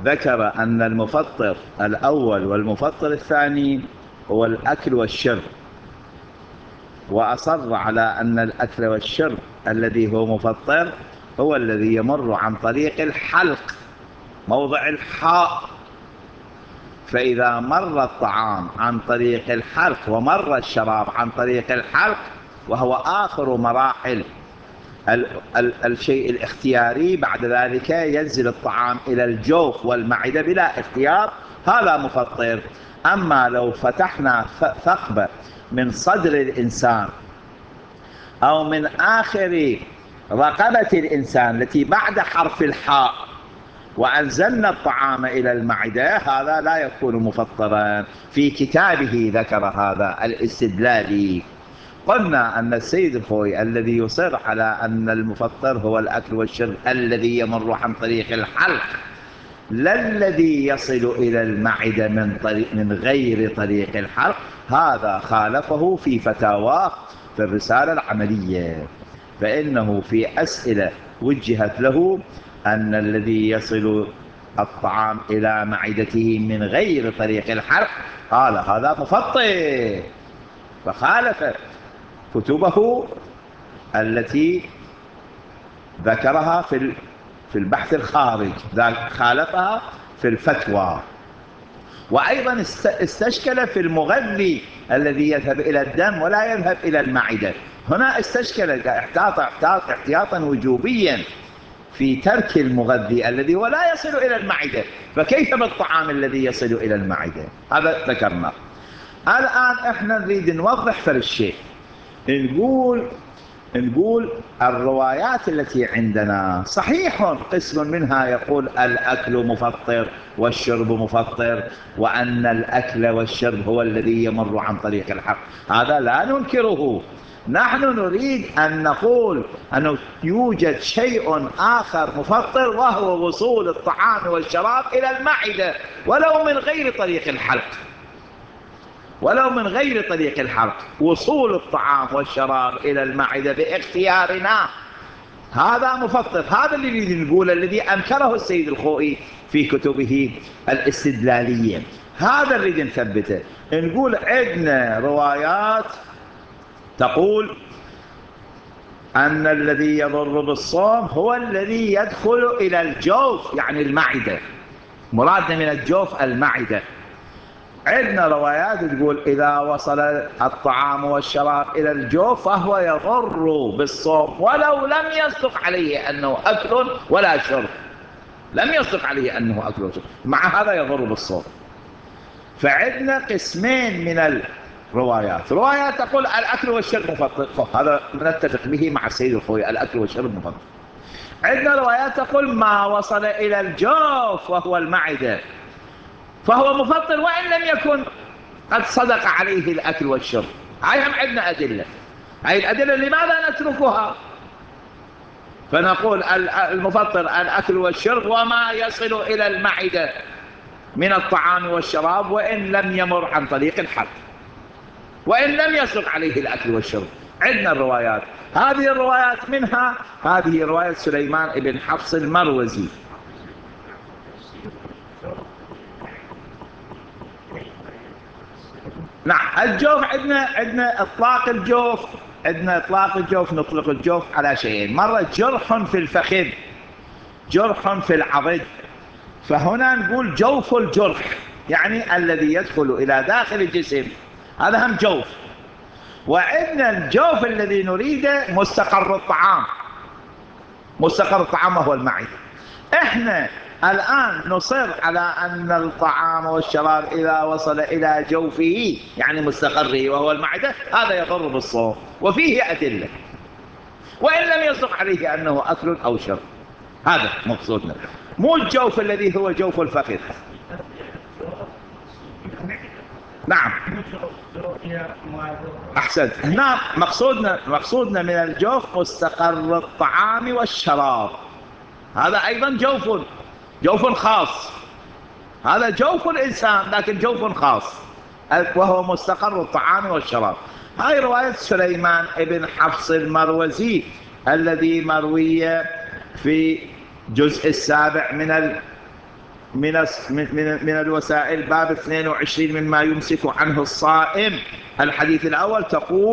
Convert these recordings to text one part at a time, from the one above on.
ذكر أن المفطر الأول والمفطر الثاني هو الأكل والشرب، وأصر على أن الأكل والشرب الذي هو مفطر هو الذي يمر عن طريق الحلق، موضع الحاء. فإذا مر الطعام عن طريق الحلق ومر الشراب عن طريق الحلق، وهو آخر مراحل الشيء الاختياري، بعد ذلك ينزل الطعام إلى الجوف والمعدة بلا اختيار، هذا مفطر. أما لو فتحنا ثقب من صدر الإنسان أو من آخر رقبة الإنسان التي بعد حرف الحاء وأنزلنا الطعام إلى المعدة، هذا لا يكون مفطرا. في كتابه ذكر هذا الاستدلالي. قلنا أن السيد الخوئي الذي يصر على أن المفطر هو الأكل والشرب الذي يمر عن طريق الحلق، لا الذي يصل إلى المعدة من غير طريق الحلق، هذا خالفه في فتاواه في الرسالة العملية. فإنه في أسئلة وجهت له أن الذي يصل الطعام إلى معدته من غير طريق الحلق قال هذا مفطر، فخالف كتبه التي ذكرها في البحث الخارج، خالفها في الفتوى. وأيضا استشكل في المغذي الذي يذهب إلى الدم ولا يذهب إلى المعدة. هنا استشكل احتياطا وجوبيا في ترك المغذي الذي ولا يصل إلى المعدة، فكيف بالطعام الذي يصل إلى المعدة؟ هذا ذكرنا. الآن احنا نريد نوضح فالشيء. نقول الروايات التي عندنا صحيح قسم منها يقول الأكل مفطر والشرب مفطر، وأن الأكل والشرب هو الذي يمر عن طريق الحق، هذا لا ننكره. نحن نريد أن نقول أنه يوجد شيء آخر مفطر، وهو وصول الطعام والشراب إلى المعدة ولو من غير طريق الحلق، ولو من غير طريق الحلق، وصول الطعام والشراب إلى المعدة باختيارنا، هذا مفطر. هذا اللي نريد نقوله، الذي أنكره السيد الخوئي في كتبه الاستدلالية. هذا اللي نريد نثبته. نقول عندنا روايات تقول أن الذي يضر بالصوم هو الذي يدخل إلى الجوف، يعني المعدة، مرادنا من الجوف المعدة. عندنا روايات تقول إذا وصل الطعام والشراب إلى الجوف فهو يضر بالصوم، ولو لم يصدق عليه أنه أكل ولا شرب، لم يصدق عليه أنه أكل وشرب، مع هذا يضر بالصوم. فعندنا قسمين من الروايات. روايات تقول الأكل والشرب مفطر، هذا نتفق به مع السيد الخوئي، الأكل والشرب مفطر. عندنا روايات تقول ما وصل إلى الجوف وهو المعدة فهو مفطر، وإن لم يكن قد صدق عليه الأكل والشرب. هاي هم عندنا أدلة. هاي الأدلة لماذا نتركها؟ فنقول المفطر الأكل والشرب وما يصل إلى المعدة من الطعام والشراب، وإن لم يمر عن طريق الحلق، وإن لم يصدق عليه الأكل والشرب. عندنا الروايات، هذه الروايات منها هذه رواية سليمان بن حفص المروزي. نعم، الجوف عندنا اطلاق الجوف، عندنا اطلاق الجوف، نطلق الجوف على شيئين: مرة جرح في الفخذ، جرح في العضد، فهنا نقول جوف الجرح، يعني الذي يدخل إلى داخل الجسم، هذا هم جوف. وعندنا الجوف الذي نريده مستقر الطعام، مستقر الطعام وهو المعدة. احنا الآن نصر على أن الطعام والشراب إذا وصل إلى جوفه يعني مستقره وهو المعدة، هذا يضر بالصوم، وفيه أدلة، وإن لم يصدق عليه أنه أكل أو شرب. هذا مقصودنا، مو الجوف الذي هو جوف الفخذ. نعم أحسنت. هنا مقصودنا من الجوف مستقر الطعام والشراب، هذا أيضا جوف خاص، هذا جوف الإنسان لكن جوف خاص، وهو مستقر الطعام والشراب. هاي رواية سليمان بن حفص المروزي الذي مروية في جزء السابع من الوسائل. باب 22 مما يمسك عنه الصائم. الحديث الأول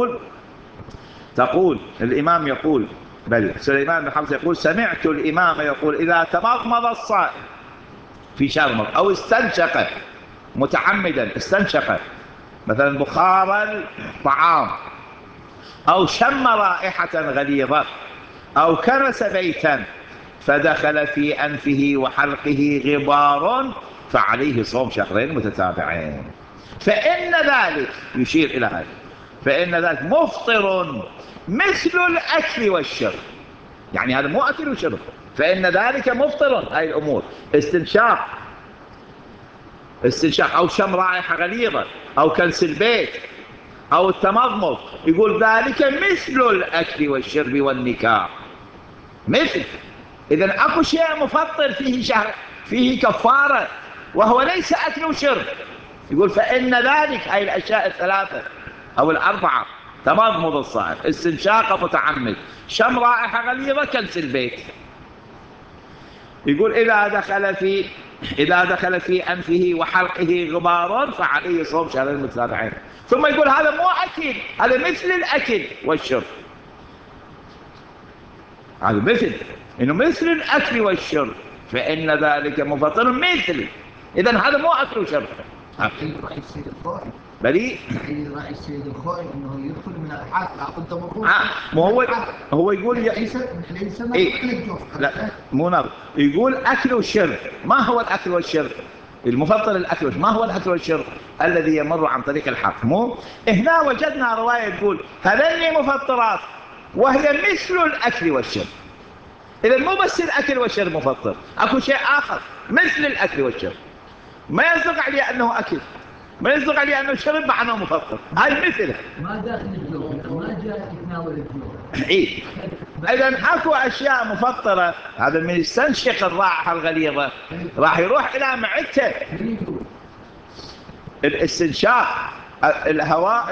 تقول الإمام يقول، بل سليمان بن حرب يقول: سمعت الإمام يقول: إذا تمضمض الصائم في شرمه أو استنشق متعمدا، استنشق مثلا بخار الطعام، أو شم رائحة غليظة، أو كنس بيتا فدخل في أنفه وحلقه غبار فعليه صوم شهرين متتابعين، فإن ذلك، يشير إلى هذا، فإن ذلك مفطر مثل الأكل والشرب. يعني هذا مو أكل وشرب، فإن ذلك مفطر. هاي الأمور استنشاق أو شم رائحة غليظة أو كنس البيت أو التمضمض، يقول ذلك مثل الأكل والشرب والنكاح. مثل، إذن أكو شيء مفطر فيه شهر، فيه كفارة، وهو ليس أكل وشرب. يقول فإن ذلك، هاي الأشياء الثلاثة أو الأربعة: تمضمض الصائم، استنشاق متعمد، شم رائحة غليظة، كنس البيت. يقول إذا دخل في أنفه وحلقه غبار فعليه صوم شهرين متتابعين. ثم يقول هذا مو أكل، هذا مثل الأكل والشرب. هذا مثل الأكل والشرب، فإن ذلك مفطر مثل. إذن هذا مو أكل وشرب. رأي السيد الخوئي بلي رأي السيد الخوئي أنه يدخل من الحاق لابد هو يقول ليس لا مو نظر. يقول أكل والشرب. ما هو الأكل والشرب؟ المفطر الأكل والشرب. ما هو الأكل والشرب؟ الذي يمر عن طريق الحلق. مو هنا وجدنا رواية تقول هذين مفطرات وهي مثل الأكل والشرب. إذا مو بس الأكل والشرب مفطر، أكو شيء آخر مثل الأكل والشرب، ما يصدق عليه أنه أكل، ما يصدق عليه أنه شرب مع أنه مفطر. هاي مثله، ما داخل الجوف، ما جاء يتناول الجوف. إيه. إذا أكو أشياء مفطرة. هذا من يستنشق الرائحة الغليظة راح يروح إلى معدته. الاستنشاق الهواء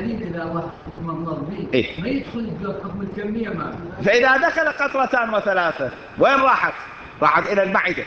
إيه؟ ما يدخل الجوف حكم الكمية ما. فإذا دخل قطرتان وثلاثة وين راحت؟ راحت إلى المعدة.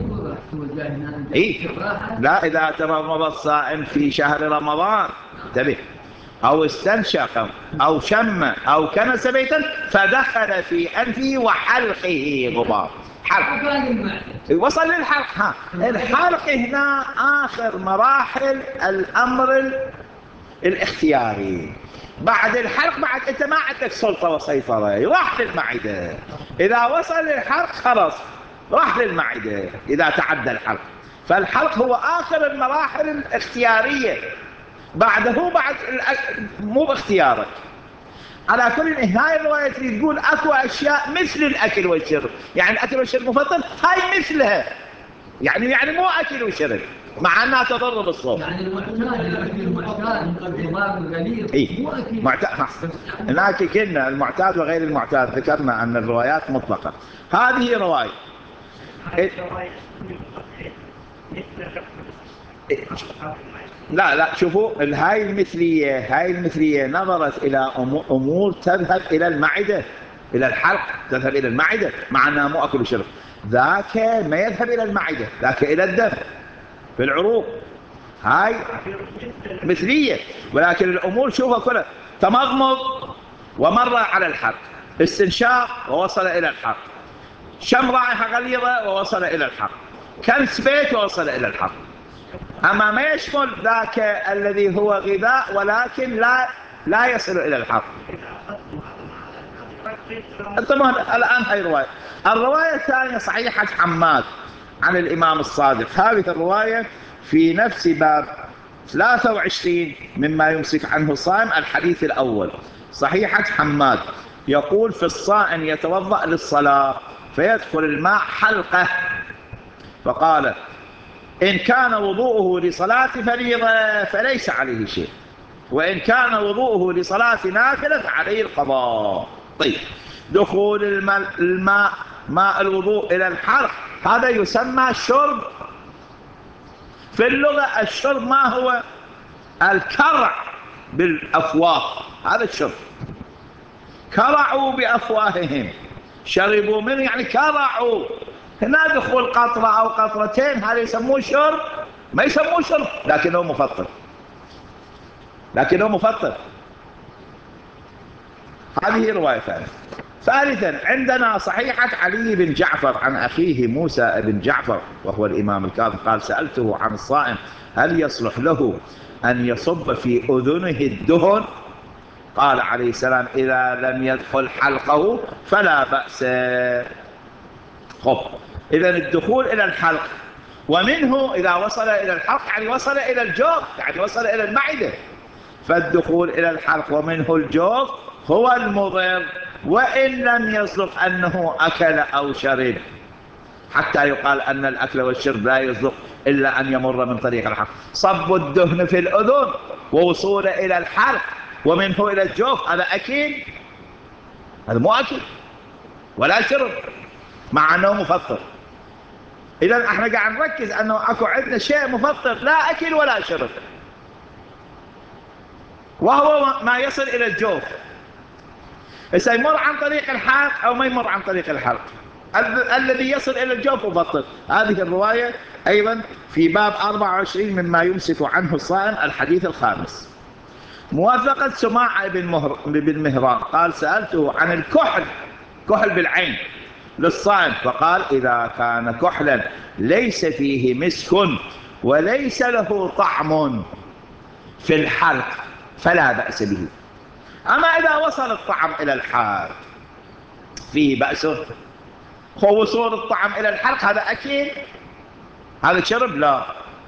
إيه؟ لا، إذا تمضمض الصائم في شهر رمضان انتبه، أو استنشق أو شم أو كنس بيتا فدخل في أنفه وحلقه غبار. حلق وصل للحلق. الحلق هنا آخر مراحل الأمر الاختياري. بعد الحلق، بعد أنت ما عندك سلطة وسيطرة، راح للمعدة. إذا وصل للحلق خلاص راح للمعدة إذا تعدى الحلق. فالحلق هو آخر المراحل الاختيارية. بعده مو باختيارك. على كل هاي الرواية تقول أكو أشياء مثل الأكل والشرب، يعني الأكل والشرب مفضل، هاي مثلها، يعني مو أكل وشرب مع أنها تضر بالصوم. يعني المعتاد الضباب الغليظ مو أكل. هناك كنا المعتاد وغير المعتاد، ذكرنا أن الروايات مطلقة. هذه رواية لا شوفوا هاي المثلية نظرت إلى أمور تذهب إلى المعدة، إلى الحلق، تذهب إلى المعدة مع أنها مو أكل وشرب. ذاك ما يذهب إلى المعدة، ذاك إلى الدم في العروق. هاي مثلية، ولكن الأمور شوفها كلها: تمضمض ومر على الحلق، استنشاق ووصل إلى الحلق، شم رائحة غليظة ووصل إلى الحلق، كنس بيت ووصل إلى الحلق. أما ما يشمل ذاك الذي هو غذاء ولكن لا يصل إلى الحلق. طبعا الآن هاي الرواية الثانية صحيحة حماد عن الإمام الصادق. هذه الرواية في نفس باب 23 مما يمسك عنه الصائم. الحديث الأول صحيحة حماد يقول: في الصائم يتوضأ للصلاة فيدخل الماء حلقه، فقال: إن كان وضوءه لصلاة فريضة فليس عليه شيء، وإن كان وضوءه لصلاة نافلة فعليه القضاء. طيب، دخول ماء الوضوء إلى الحلق هذا يسمى شرب. في اللغة الشرب ما هو؟ الكرع بالأفواه، هذا الشرب. كرعوا بأفواههم، شربوا منه يعني كرعوا هنا دخول قطرة أو قطرتين هذا يسموه شرب؟ ما يسموه شرب، لكنه مفطر، لكنه مفطر. هذه رواية ثانية. ثالثا عندنا صحيحة علي بن جعفر عن أخيه موسى بن جعفر وهو الإمام الكاظم قال سألته عن الصائم هل يصلح له أن يصب في أذنه الدهن؟ قال عليه السلام إذا لم يدخل حلقه فلا بأس. خب، إذن الدخول إلى الحلق، ومنه إذا وصل إلى الحلق يعني وصل إلى الجوف، يعني وصل إلى المعدة، فالدخول إلى الحلق ومنه الجوف هو المضر، وإن لم يصدق أنه أكل أو شرب، حتى يقال أن الأكل والشرب لا يصدق إلا أن يمر من طريق الحلق. صب الدهن في الأذن ووصوله إلى الحلق ومنه إلى الجوف هذا أكيد، هذا مو أكل ولا شرب مع أنه مفطر. إذن احنا قاعد نركز أنه أكو عندنا شيء مفطر لا أكل ولا شرب، وهو ما يصل إلى الجوف. يمر عن طريق الحلق أو ما يمر عن طريق الحلق، الذي يصل إلى الجوف مفطر. هذه الرواية أيضا في باب 24 مما يمسك عنه الصائم الحديث الخامس. موافقة سماع بن مهران قال سألته عن الكحل، كحل بالعين للصائم، فقال إذا كان كحلا ليس فيه مسك وليس له طعم في الحلق فلا بأس به. أما إذا وصل الطعم إلى الحلق فيه بأس. هو وصول الطعم إلى الحلق هذا أكيد، هذا شرب لا.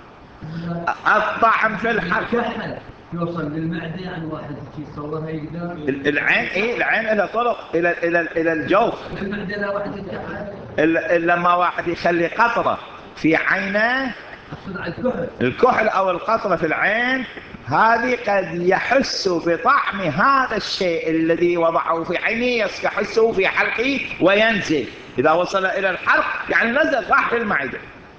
الطعم في الحلق يوصل للمعدة، يعني واحد يصورها يقدر. العين إيه؟ العين إلى طرق إلى الجوف. المعدة لا واحد يتحرك. لما واحد يخلي قطرة في عينه، الكحل أو القطرة في العين، هذه قد يحس بطعم هذا الشيء الذي وضعه في عينه، يحسه في حلقه وينزل. إذا وصل إلى الحلق يعني نزل، راح في المعدة.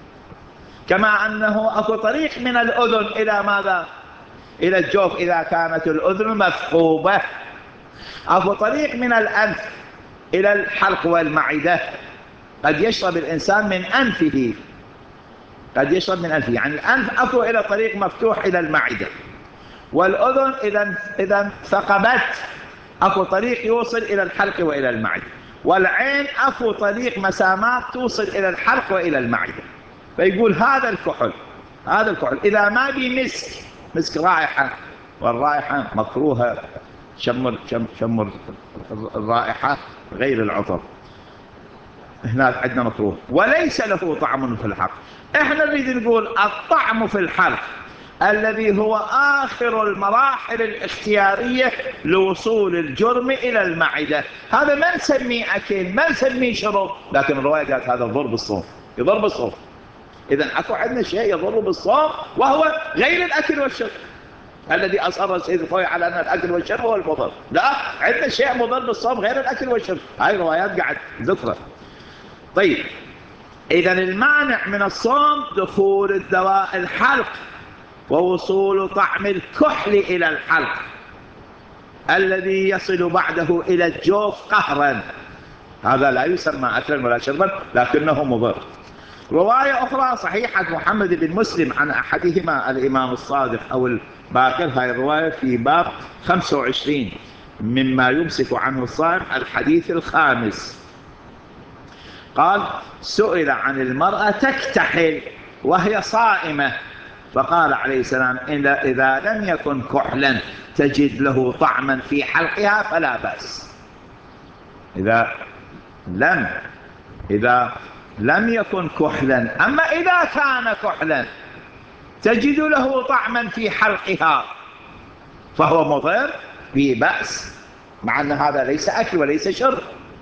كما أنه أكو طريق من الأذن إلى ماذا؟ إلى الجوف إذا كانت الأذن مثقوبة. أكو طريق من الأنف إلى الحلق والمعدة، قد يشرب الإنسان من أنفه، قد يشرب من أنفه، يعني الأنف أكو إلى طريق مفتوح إلى المعدة، والأذن إذا ثقبت أكو طريق يوصل إلى الحلق وإلى المعدة، والعين أكو طريق مسامات توصل إلى الحلق وإلى المعدة. فيقول هذا الكحل، هذا الكحل إذا ما بمسك، مسك رائحة، والرائحة مكروهة، شمر الرائحة غير العطر، هناك عندنا مكروه، وليس له طعم في الحلق. احنا نريد نقول الطعم في الحلق الذي هو آخر المراحل الاختيارية لوصول الجرم إلى المعدة، هذا ما نسميه أكل، ما نسميه شرب، لكن الرواية قالت هذا يضر بالصوم، يضر بالصوم. إذن أكو عندنا شيء يضر بالصوم وهو غير الأكل والشرب الذي أصر السيد الخوي على أن الأكل والشرب هو المضر. لا، عندنا شيء مضر بالصوم غير الأكل والشرب، هاي روايات قاعد ذكرها. طيب، إذن المانع من الصوم دخول الدواء الحلق ووصول طعم الكحل إلى الحلق الذي يصل بعده إلى الجوف قهرا، هذا لا يسمى أكلا ولا شربا لكنه مضر. رواية أخرى صحيحة محمد بن مسلم عن أحدهما الإمام الصادق أو الباقر، هاي الرواية في باب 25 مما يمسك عنه الصائم الحديث الخامس. قال سئل عن المرأة تكتحل وهي صائمة، فقال عليه السلام إذا لم يكن كحلا تجد له طعما في حلقها فلا بأس. إذا لم يكن كحلا، أما إذا كان كحلا تجد له طعما في حلقها فهو مضر به بأس، مع أن هذا ليس أكل وليس شرب.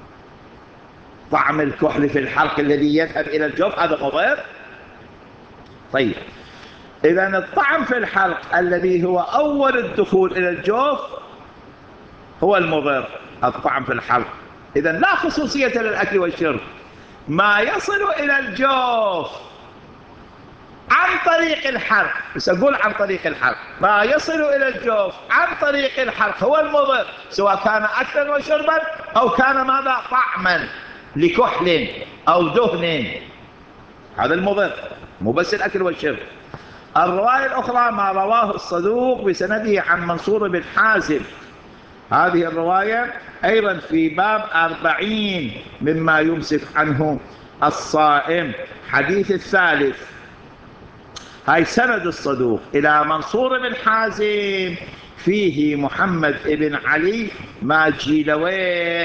طعم الكحل في الحلق الذي يذهب إلى الجوف هذا مضر. طيب، إذن الطعم في الحلق الذي هو أول الدخول إلى الجوف هو المضر، الطعم في الحلق. إذن لا خصوصية للأكل والشرب، ما يصل إلى الجوف عن طريق الحلق، بس أقول عن طريق الحلق، ما يصل إلى الجوف عن طريق الحلق هو المضر، سواء كان أكلا وشربا أو كان ماذا؟ طعما لكحل أو دهن، هذا المضر، مو بس الأكل والشرب. الرواية الأخرى ما رواه الصدوق بسنده عن منصور بن حازم، هذه الرواية أيضا في باب 40 مما يمسك عنه الصائم، حديث الثالث. هاي سند الصدوق إلى منصور بن حازم، فيه محمد بن علي ما جيلويه،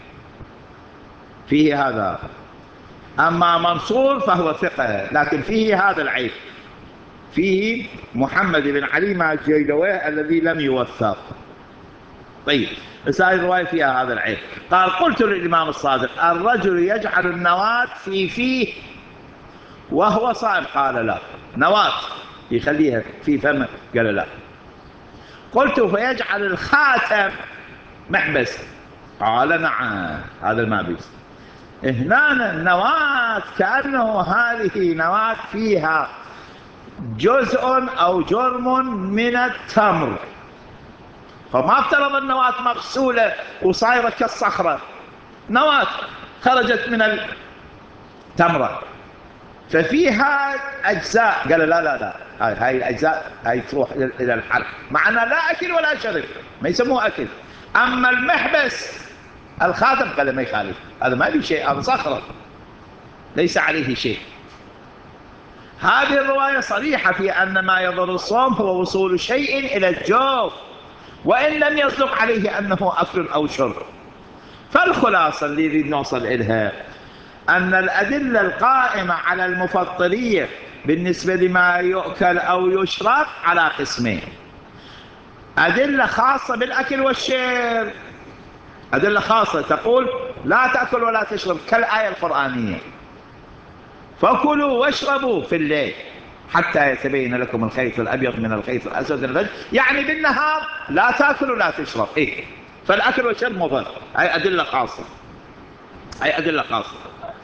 فيه هذا. أما منصور فهو ثقة لكن فيه هذا العيب، فيه محمد بن علي ما جيلويه الذي لم يوثق. طيب هذه الرواية فيها هذا العيب. قال قلت للإمام الصادق الرجل يجعل النواة في فيه وهو صائم، قال لا، نواة يخليها في فمه، قال لا. قلت فيجعل الخاتم محبس، قال نعم، هذا المابس. هنا النواة كأنه هذه نواة فيها جزء أو جرم من التمر، فما افترض النواة مغسولة وصايرة كالصخرة، نواة خرجت من التمرة ففيها أجزاء، قال لا لا لا، هاي الأجزاء هاي تروح إلى الحرق، معنا لا أكل ولا شرب، ما يسموه أكل. أما المحبس الخاتم قال ما يخالف، هذا ما في شيء، هذا صخرة ليس عليه شيء. هذه الرواية صريحة في أن ما يضر الصوم هو وصول شيء إلى الجوف، وإن لم يصدق عليه أنه أكل أو شرب. فالخلاصة اللي نريد نوصل إليها أن الأدلة القائمة على المفطرية بالنسبة لما يؤكل أو يشرب على قسمين: أدلة خاصة بالأكل والشرب، أدلة خاصة تقول لا تأكل ولا تشرب كالآية القرآنية، فكلوا واشربوا في الليل حتى يتبين لكم الخيط الأبيض من الخيط الأسود من الفجر، يعني بالنهار لا تأكل ولا تشرب. إيه؟ فالأكل والشرب مضر، هي أدلة خاصة، هي أدلة خاصة.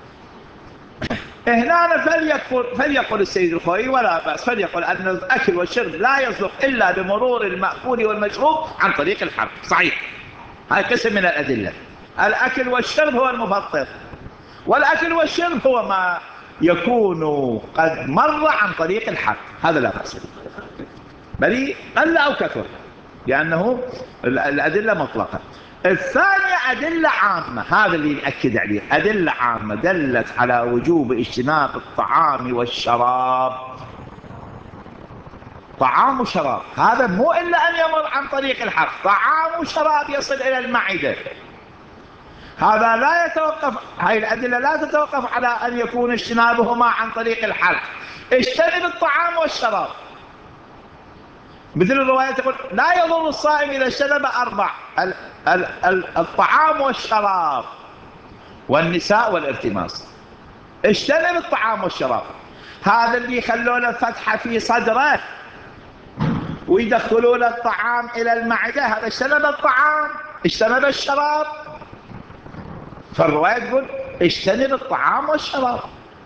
هنا فليقل السيد الخوئي ولا بأس، فليقل أن الأكل والشرب لا يصدق إلا بمرور المأكول والمشروب عن طريق الحرق، صحيح، هاي قسم من الأدلة. الأكل والشرب هو المفطر، والأكل والشرب هو ما يكون قد مر عن طريق الحرق، هذا لا بأس، بل قل أو كثر، لأنه الأدلة مطلقة. الثانية أدلة عامة، هذا اللي نأكد عليه، أدلة عامة دلت على وجوب اجتناب الطعام والشراب، طعام وشراب، هذا مو إلا أن يمر عن طريق الحرق، طعام وشراب يصل إلى المعدة، هذا لا يتوقف، هاي الأدلة لا تتوقف على أن يكون اجتنابهما عن طريق الحرق. اجتنب الطعام والشراب، مثل الرواية تقول لا يضر الصائم إذا اجتنب 4: الطعام والشراب والنساء والارتماس. اجتنب الطعام والشراب، هذا اللي يخلوا له فتحة في صدره ويدخلوا له الطعام إلى المعدة، هذا اجتنب الطعام، اجتنب الشراب. فالرواية تقول اجتنب الطعام والشراب،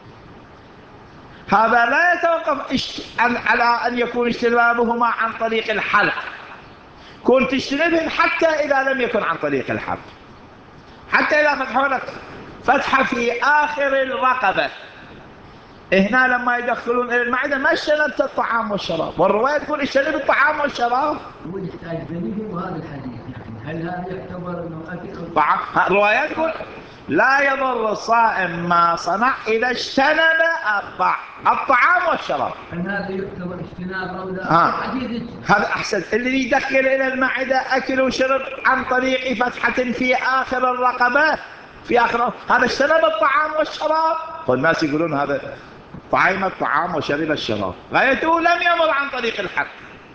هذا لا يتوقف على أن يكون اجتنابهما عن طريق الحلق، كنت تجتنبهم حتى إذا لم يكن عن طريق الحلق، حتى إذا فتحوا لك فتحة في آخر الرقبة، هنا لما يدخلون إلى المعدة ما اجتنبت الطعام والشراب، والرواية تقول اجتنب الطعام والشراب. ويحتاج دليل وهذا الحديث، هل هذا يعتبر أنه أكل؟ طعام، الرواية تقول لا يضر الصائم ما صنع إذا اجتنب الطعام والشراب. هل هذا يعتبر اجتناب أو لا؟ هذا أحسن، اللي يدخل إلى المعدة أكل وشرب عن طريق فتحة في آخر الرقبة، في آخر، هذا اجتنب الطعام والشراب. والناس يقولون هذا طعم الطعام وشرب الشراب، غايته لم يمر عن طريق الحق.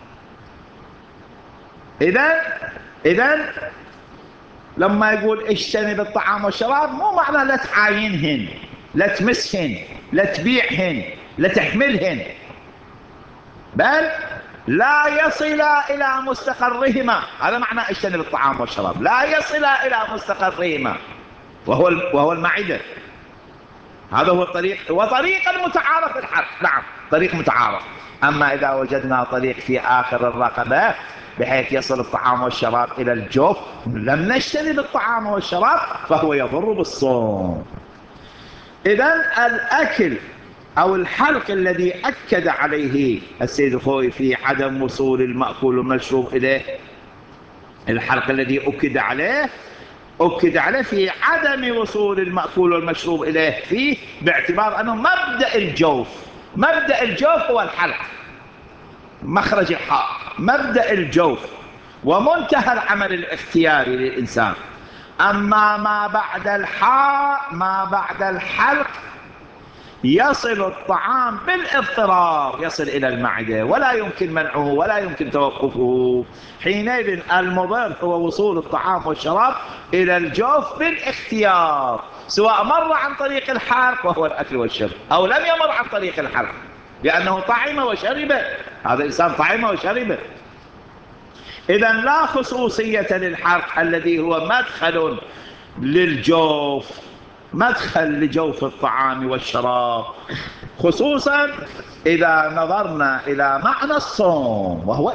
إذن لما يقول اجتنب الطعام والشراب مو معنى لا تعاينهن، لا تمسهن، لا تبيعهن، لا تحملهن، بل لا يصل إلى مستقرهما، هذا معنى اجتنب الطعام والشراب، لا يصل إلى مستقرهما وهو المعدة. هذا هو الطريق، وطريق المتعارف الحق، نعم طريق متعارف. أما إذا وجدنا طريق في آخر الرقبة بحيث يصل الطعام والشراب إلى الجوف لم نجتنب الطعام والشراب فهو يضر بالصوم. إذن الأكل أو الحلق الذي أكد عليه السيد الخوئي في عدم وصول المأكول والمشروب إليه، الحلق الذي أكد عليه في عدم وصول المأكول والمشروب إليه فيه، باعتبار أنه مبدأ الجوف هو الحلق، مخرج الحاء، مبدأ الجوف ومنتهى العمل الاختياري للإنسان. أما ما بعد الحاء، ما بعد الحلق، يصل الطعام بالاضطرار، يصل إلى المعدة ولا يمكن منعه ولا يمكن توقفه. حينئذ المضر هو وصول الطعام والشراب إلى الجوف بالاختيار، سواء مر عن طريق الحلق وهو الأكل والشرب، أو لم يمر عن طريق الحلق لأنه طعم وشرب، هذا الإنسان طعم وشرب. إذن لا خصوصية للحلق الذي هو مدخل للجوف، مدخل لجوف الطعام والشراب، خصوصا إذا نظرنا إلى معنى الصوم، وهو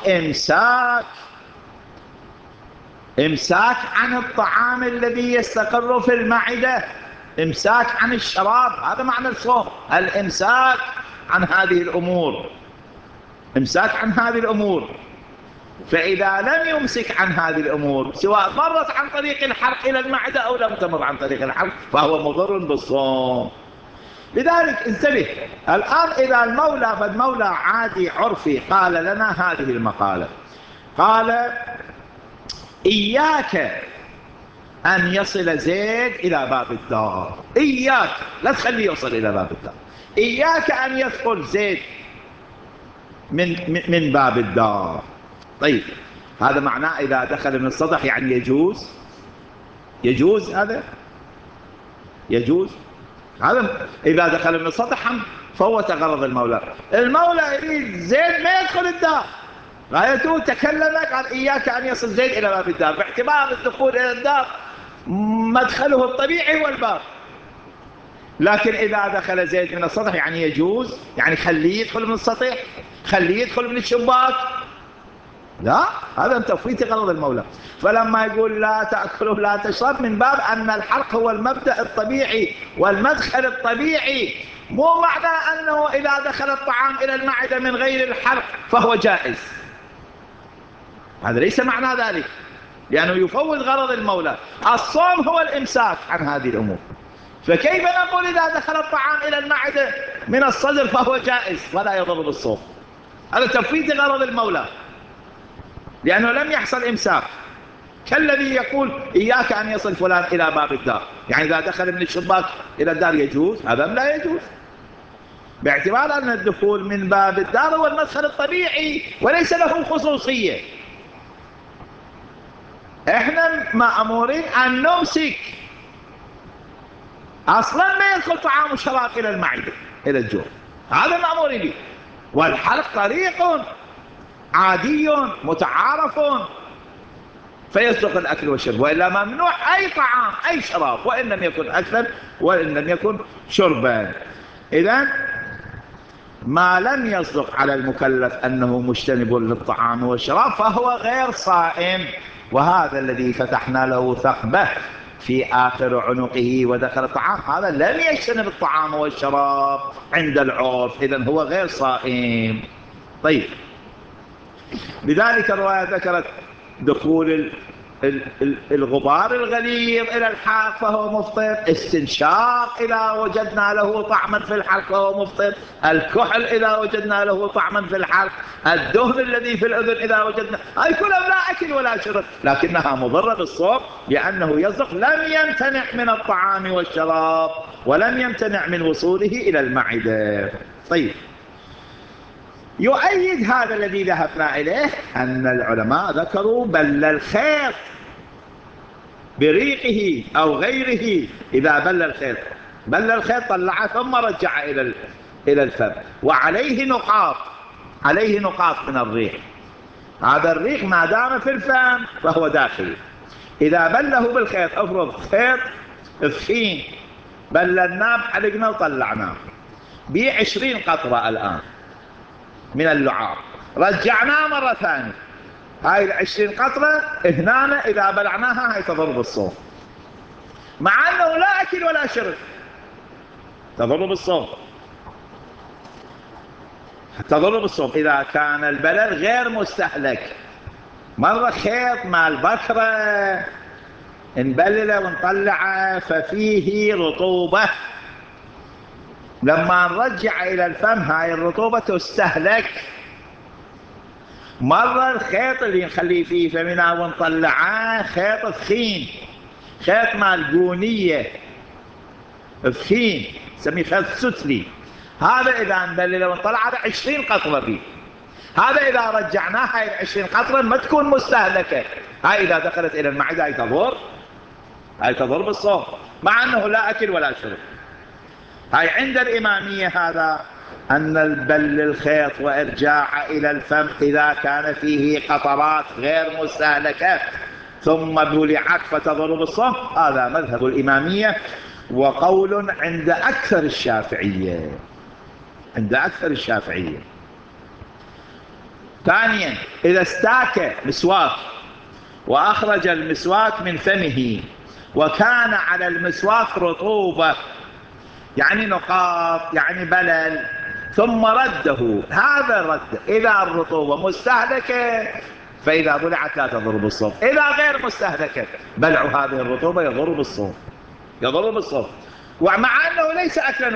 إمساك عن الطعام الذي يستقر في المعدة، إمساك عن الشراب، هذا معنى الصوم، الإمساك عن هذه الأمور، إمساك عن هذه الأمور. فإذا لم يمسك عن هذه الأمور، سواء مرت عن طريق الحلق إلى المعدة أو لم تمر عن طريق الحلق، فهو مضر بالصوم. لذلك انتبه الآن، إذا المولى، فالمولى عادي عرفي قال لنا هذه المقالة، قال: إياك أن يصل زيد إلى باب الدار، إياك، لا تخليه يوصل إلى باب الدار، إياك أن يدخل زيد من باب الدار. طيب، هذا معناه إذا دخل من السطح يعني يجوز هذا هذا إذا دخل من السطح فوت غرض المولى يريد زيد ما يدخل الدار، غايته تكلم قال: إياك أن يصل زيد إلى باب الدار، باعتبار الدخول إلى الدار مدخله الطبيعي والباب. لكن إذا دخل زيد من السطح يعني يجوز، يعني خليه يدخل من السطح، خليه يدخل من الشباك، لا، هذا تفويت غرض المولى. فلما يقول لا تأكله لا تشرب، من باب أن الحلق هو المبدأ الطبيعي والمدخل الطبيعي، مو معنى أنه إذا دخل الطعام إلى المعدة من غير الحلق فهو جائز، هذا ليس معنى ذلك، لأنه يفوت غرض المولى. الصوم هو الإمساك عن هذه الأمور، فكيف نقول إذا دخل الطعام إلى المعدة من الصدر فهو جائز ولا يضر بالصوم؟ هذا تفويت غرض المولى، لأنه لم يحصل إمساك. كالذي يقول: إياك أن يصل فلان إلى باب الدار، يعني إذا دخل من الشباك إلى الدار يجوز، هذا لا يجوز، باعتبار أن الدخول من باب الدار هو المدخل الطبيعي وليس له خصوصية. إحنا مأمورين أن نمسك، أصلا ما يدخل طعام وشراب إلى المعدة إلى الجوف، هذا مأمورين به. والحلق طريق عادي متعارف فيصدق الأكل والشرب، وإلا ممنوع أي طعام أي شراب، وإن لم يكن أكلا وإن لم يكن شربا. إذن ما لم يصدق على المكلف أنه مجتنب للطعام والشراب فهو غير صائم، وهذا الذي فتحنا له ثقبه في آخر عنقه ودخل الطعام، هذا لم يجتنب الطعام والشراب عند العرف، إذن هو غير صائم. طيب، لذلك الرواية ذكرت دخول الغبار الغليظ إلى الحلق فهو مفطر، استنشاق إذا وجدنا له طعما في الحلق فهو مفطر، الكحل إذا وجدنا له طعما في الحلق، الدهن الذي في الأذن إذا وجدنا، هاي كلها لا أكل ولا شرب، لكنها مضرة بالصوم، لأنه يصدق لم يمتنع من الطعام والشراب ولم يمتنع من وصوله إلى المعدة. طيب، يؤيد هذا الذي ذهبنا إليه أن العلماء ذكروا بل الخيط بريقه أو غيره، إذا بل الخيط طلعه ثم رجع إلى الفم، وعليه نقاط من الريق، هذا الريق ما دام في الفم فهو داخلي. إذا بله بالخيط، أفرض خيط ثخين بلناه بحلقنا وطلعناه ب20 قطرة الآن من اللعاب، رجعناه مرة ثانية، هاي 20 قطرة هنا إذا بلعناها هاي تضر بالصوم، مع أنه لا أكل ولا شرب، تضر بالصوم. تضر بالصوم إذا كان البلل غير مستهلك. مرة خيط مال بكرة نبلله ونطلعه ففيه رطوبة، لما نرجع إلى الفم هاي الرطوبة تستهلك. مرة الخيط اللي نخليه فيه فمنا ونطلعه خيط ثخين، خيط مال قونية ثخين نسميه خيط ستلي، هذا إذا نبلله ونطلع هذا 20 قطرة فيه. هذا إذا رجعناه هاي 20 قطرة ما تكون مستهلكة، هاي إذا دخلت إلى المعدة هاي تضر بالصوم، مع أنه لا أكل ولا شرب. هاي عند الإمامية هذا أن البل الخيط وإرجاعه إلى الفم إذا كان فيه قطرات غير مستهلكة ثم بلعت فتضر بالصوم، هذا مذهب الإمامية وقول عند أكثر الشافعية. ثانيا إذا استاك مسواك وأخرج المسواك من فمه وكان على المسواك رطوبة، يعني نقاط يعني بلل، ثم رده، هذا الرد إذا الرطوبة مستهلكة فإذا بلعت لا تضر بالصوم، إذا غير مستهلكة بلع هذه الرطوبة يضر بالصوم. ومع أنه ليس أكلا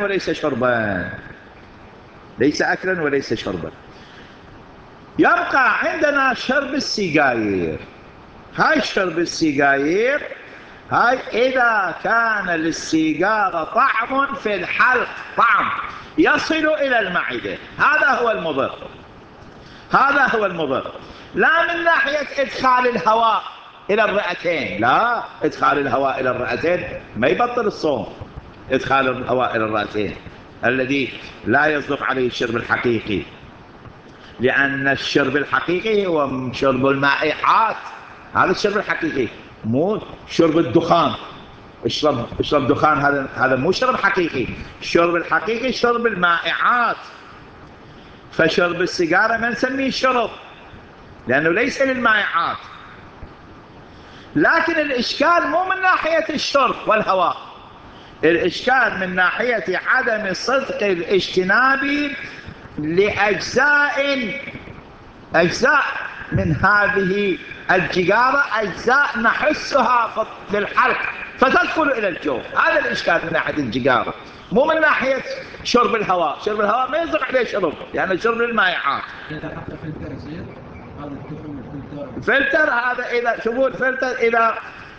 وليس شربا. يبقى عندنا شرب السجاير. هاي شرب السجاير هاي إذا كان للسيجارة طعم في الحلق، طعم يصل إلى المعدة، هذا هو المضر. لا من ناحية إدخال الهواء إلى الرئتين، لا، إدخال الهواء إلى الرئتين ما يبطل الصوم. إدخال الهواء إلى الرئتين الذي لا يصدق عليه الشرب الحقيقي، لأن الشرب الحقيقي هو شرب المائعات. هذا الشرب الحقيقي، مو شرب الدخان. اشرب دخان، هذا مو شرب حقيقي. الشرب الحقيقي شرب المائعات. فشرب السيجارة ما نسميه شرب لأنه ليس للمائعات. لكن الإشكال مو من ناحية الشرب والهواء، الإشكال من ناحية عدم صدق الاجتناب لأجزاء من هذه الجيجارة، أجزاء نحسها في الحلق فتدخل إلى الجوف. هذا الإشكال من ناحية الجيجارة، مو من ناحية شرب الهواء. شرب الهواء ما يصدق عليه شرب يعني شرب المائعات. الفلتر هذا إذا شوفوا الفلتر إذا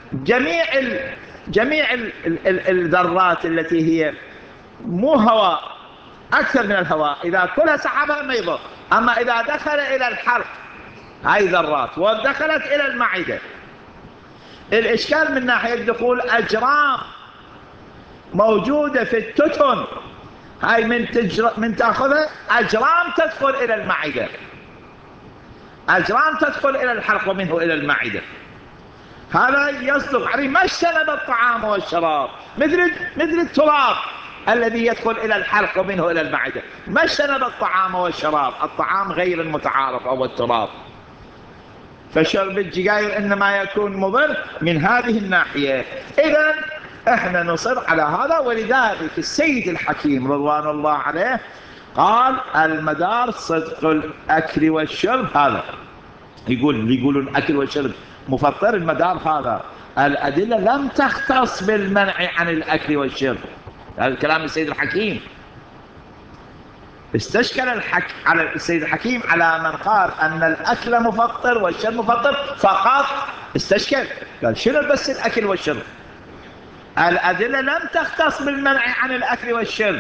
جميع الذرات التي هي مو هواء أكثر من الهواء إذا كلها سحبها ما يضر. أما إذا دخل إلى الحلق هاي ذرات ودخلت إلى المعدة، الإشكال من ناحية دخول أجرام موجودة في التتن، هاي من تأخذها أجرام تدخل إلى المعدة، أجرام تدخل إلى الحلق ومنه إلى المعدة. هذا يصدق عليه ما اجتنب الطعام والشراب، مثل التراب الذي يدخل إلى الحلق ومنه إلى المعدة، ما اجتنب الطعام والشراب. الطعام غير المتعارف أو التراب. فشرب السجاير إنما يكون مضر من هذه الناحية. إذن احنا نصر على هذا، ولذلك السيد الحكيم رضوان الله عليه قال المدار صدق الأكل والشرب. هذا يقولون الأكل والشرب مفطر، المدار هذا الأدلة لم تختص بالمنع عن الأكل والشرب. هذا الكلام السيد الحكيم. استشكل على السيد الحكيم على من قال أن الأكل مفطر والشرب مفطر فقط. استشكل قال شنو بس الأكل والشرب؟ الأدلة لم تختص بالمنع عن الأكل والشرب،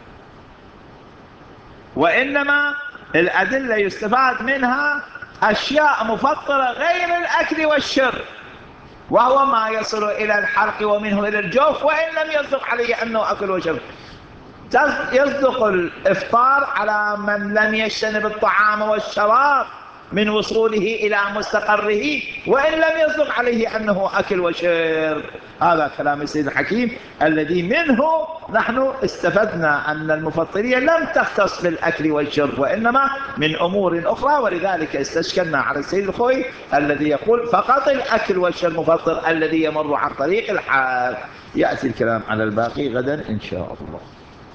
وإنما الأدلة يستفاد منها أشياء مفطرة غير الأكل والشرب، وهو ما يصل إلى الحلق ومنه إلى الجوف، وإن لم يصدق عليه أنه أكل وشرب. يصدق الإفطار على من لم يجتنب الطعام والشراب من وصوله إلى مستقره، وإن لم يصدق عليه أنه أكل وشرب. هذا كلام السيد الحكيم الذي منه نحن استفدنا أن المفطرية لم تختص بالأكل والشرب وإنما من أمور أخرى، ولذلك استشكلنا على السيد الخوي الذي يقول فقط الأكل والشرب مفطر الذي يمر عن طريق الحال. يأتي الكلام على الباقي غدا إن شاء الله.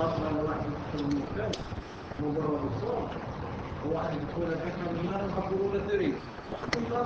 أفضل واحد يدخل المكان مجرد الصوت وواحد يدخل الحكمة بالله يقولون ثري